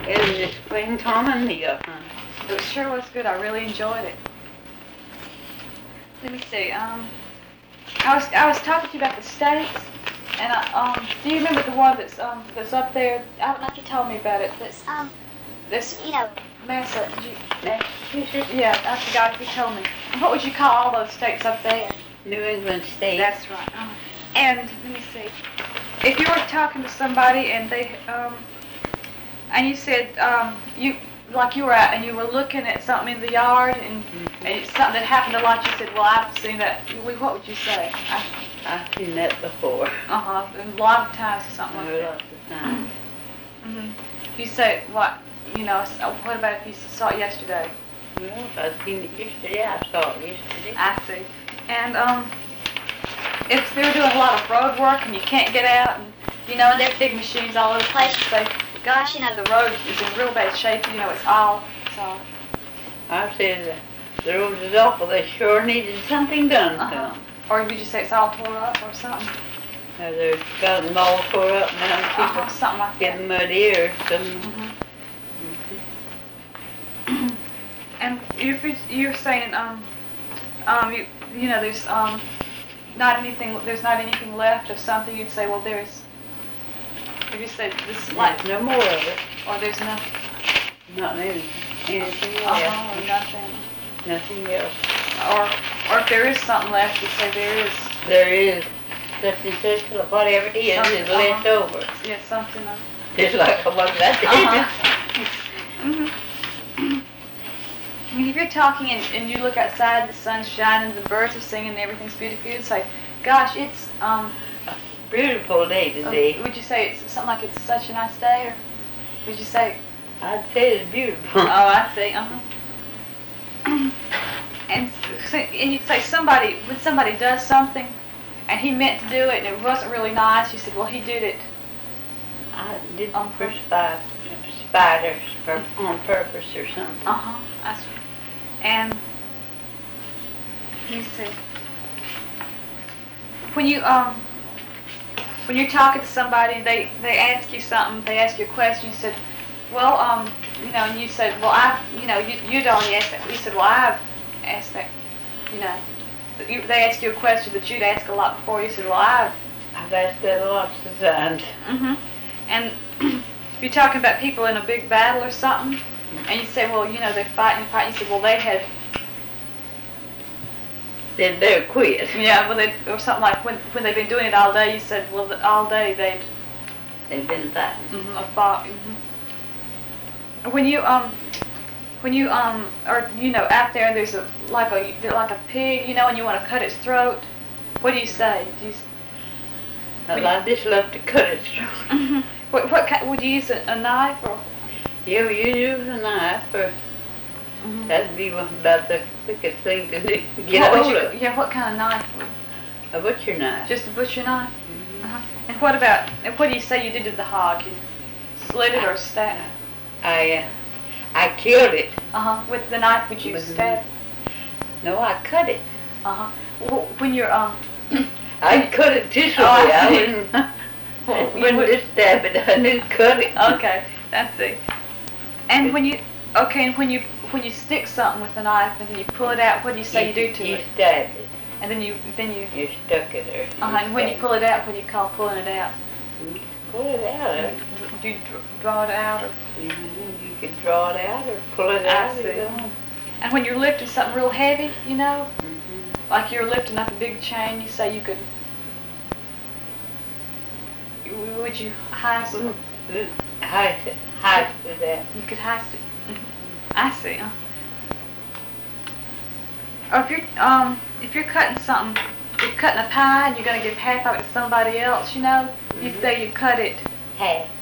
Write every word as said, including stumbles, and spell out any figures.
It was just plain Tom and me up, huh? It sure was good. I really enjoyed it. Let me see. Um, I was I was talking to you about the steaks, and I, um, do you remember the one that's um that's up there? I don't know if you told me about it. That's Um, this you know, Massa. Did you, Massachusetts? yeah, I forgot if you told me. What would you call all those steaks up there? New England steak. That's right. Uh, and let me see. If you were talking to somebody and they um and you said um you like you were out and you were looking at something in the yard and, mm-hmm. and it's something that happened a lot, you said, well, I've seen that. What would you say? I, I've seen that before. uh huh. A lot of times or something like Oh, that. lots of times. Mhm. You say what? You know. What about if you saw it yesterday? Well, I've seen it yesterday. I saw it yesterday. I see. And um, if they're doing a lot of road work and you can't get out, and you know, and they're big machines all over the place, you say, gosh, you know, the road is in real bad shape. You know, it's all, it's all. I said the road is awful. They sure needed something done to Uh-huh. them. Or would you say it's all tore up or something? Uh, they've got them all tore up now. And people Uh-huh, something like that. getting muddy or some. Mm-hmm. And you're you're saying um um you you know there's um not anything there's not anything left of something, you'd say, well, there's, if you said this like There's no more of it. or there's nothing. Not any, anything else. Uh-huh, or nothing. Nothing else. Or or if there is something left, you say there is. There is such and such, whatever it is, Something, is uh-huh. left over. Yeah, something. Of, Just like I was that day. Uh-huh. Mhm. I mean, if you're talking and, and you look outside, the sun's shining, the birds are singing, and everything's beautiful, you'd say, gosh, it's, um... Beautiful day today. Uh, would you say it's something like it's such a nice day, or would you say... I'd say it's beautiful. Oh, I see, uh-huh. and, so, and you'd say somebody, when somebody does something, and he meant to do it, and it wasn't really nice, you said, well, he did it. I did On for purpose. spiders, spiders for, on purpose or something. Uh-huh, that's and let me see. When you um when you're talking to somebody, they they ask you something, they ask you a question. You said, well, um, you know, and you said, well, I, you know, you you'd only ask that. You said, well, I've asked that, you know. You, they ask you a question that you'd ask a lot before. You said, well, I've. I've asked that lots of times. Mhm. And you're talking about people in a big battle or something. And you say, well, you know, they're fighting and fighting. You say, well, they had, Then they're quit. yeah, well, they, or something like when when they've been doing it all day. You said, well, the, all day they'd They've been fighting. mm-hmm, fought. Mm-hmm. When you um, when you um, or you know, out there, there's a like a like a pig, you know, and you want to cut its throat. What do you say? Do you? Well, I just love to cut its throat. Mm-hmm. What what kind, would you use a, a knife or? Yeah, you use a knife, or Mm-hmm. that'd be one about the quickest thing to do. Get What a would hold you, of. yeah, what kind of knife? A butcher knife. Just a butcher knife? Mhm. Uh-huh. And what about, and what do you say you did to the hog? You slit it or stab? I, uh, I killed it. Uh-huh. With the knife, would you With the stab? No, I cut it. Uh-huh. Well, when you're, um... I cut it this way. Oh, I I see. wouldn't, Well, I you wouldn't would- just stab it. I just cut it. Okay, that's it. And when you, okay, and when you, when you stick something with the knife and then you pull it out, what do you say you, do to you it? stabbed it. And then you, then you, You stuck it there. uh-huh, and when you pull it out, what do you call pulling it out? Pull it out. Do you dr- draw it out or? You, you can draw it out or pull it I out. see. You know. And when you're lifting something real heavy, you know, Mhm. like you're lifting up a big chain, you say you could, you- would you heist it? Heist it. Heist it out. You could heist it. Mhm. I see. Huh? Or if you're, um, if you're cutting something, you're cutting a pie and you're going to give half of it to somebody else, you know, you Mhm. say you cut it Half.